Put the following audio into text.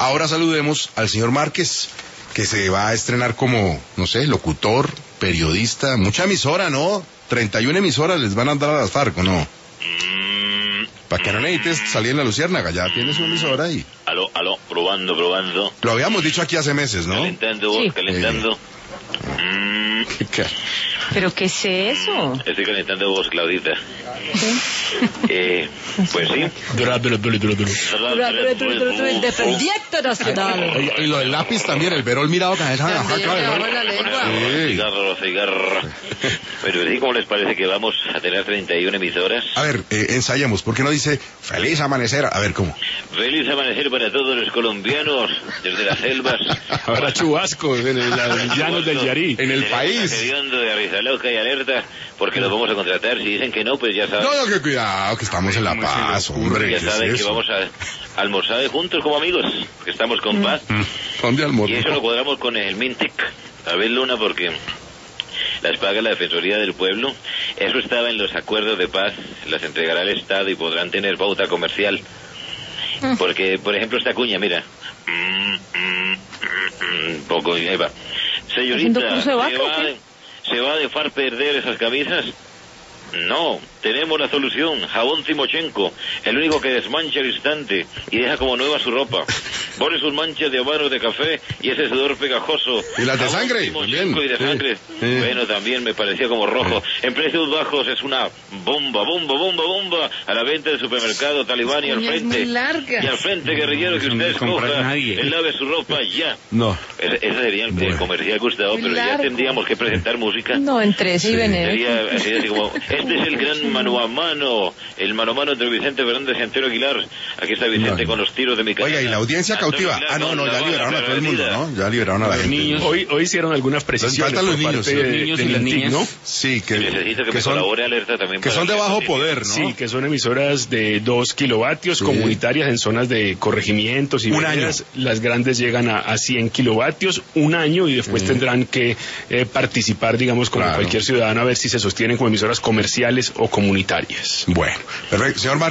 Ahora saludemos al señor Márquez, que se va a estrenar como, no sé, locutor, periodista, mucha emisora, ¿no? 31 emisoras les van a dar a las FARC, ¿o no? Para que no necesites salir en la Luciérnaga, ya tienes su emisora y... Aló, probando. Lo habíamos dicho aquí hace meses, ¿no? Calentando, vos, calentando. ¿Pero qué es eso? Estoy calentando vos, Claudita. Pues sí. Independiente Nacional. Y lo del lápiz también, el verol mirado cabeza. Cigarro. Pero sí, ¿cómo les parece que vamos a tener 31 emisoras? A ver, ensayemos, ¿por qué no dice feliz amanecer? A ver, ¿cómo? Feliz amanecer para todos los colombianos, desde las selvas. Habrá chubascos en los llanos del Yarí. En el país. De Arizaloca y alerta, porque los vamos a contratar. Si dicen que no, pues ya saben. No, que cuidado, que estamos en La Paz, hombre. Ya saben que vamos a almorzar juntos como amigos, que estamos con paz. ¿Dónde almorzamos? Y eso lo cuadramos con el Mintic. A ver, Luna, porque las paga la Defensoría del Pueblo. Eso estaba en los acuerdos de paz. Las entregará el Estado y podrán tener pauta comercial. Porque, por ejemplo, esta cuña, mira. Poco, ahí va. Señorita, ¿se va a dejar perder esas camisas? No, tenemos la solución. Jabón Timochenko, el único que desmancha al instante y deja como nueva su ropa. Borre sus manchas de habano de café y ese sudor pegajoso. ¿Y las de sangre? También. Y de sangre. Sí. Bueno, también me parecía como rojo. En precios bajos es una bomba. A la venta del supermercado Talibán y al frente. Y al frente, guerrillero, que usted escoja. Él lave su ropa ya. No. Ese sería el comercial, Gustavo, pero ya tendríamos que presentar música. No, entre ese y Benedetti. Sería así como... Este es el gran mano a mano, el mano a mano entre Vicente Fernández y Antonio Aguilar. Aquí está Vicente con los tiros de mi cara. Oiga, y la audiencia cautiva. Ya liberaron a todo el mundo, ¿no? Ya liberaron a la gente. Niños. Hoy hicieron algunas precisiones. Faltan los niños, y las niñas, ¿no? Sí, que necesito que me colabore Alerta también. Que son de bajo poder, ¿no? Sí, que son emisoras de 2 kilovatios, comunitarias en zonas de corregimientos y veredas. Las grandes llegan a 100 kilovatios, un año, y después tendrán que participar, digamos, como cualquier ciudadano, a ver si se sostienen como emisoras comerciales o comunitarias. Bueno, perfecto. Señor Márquez.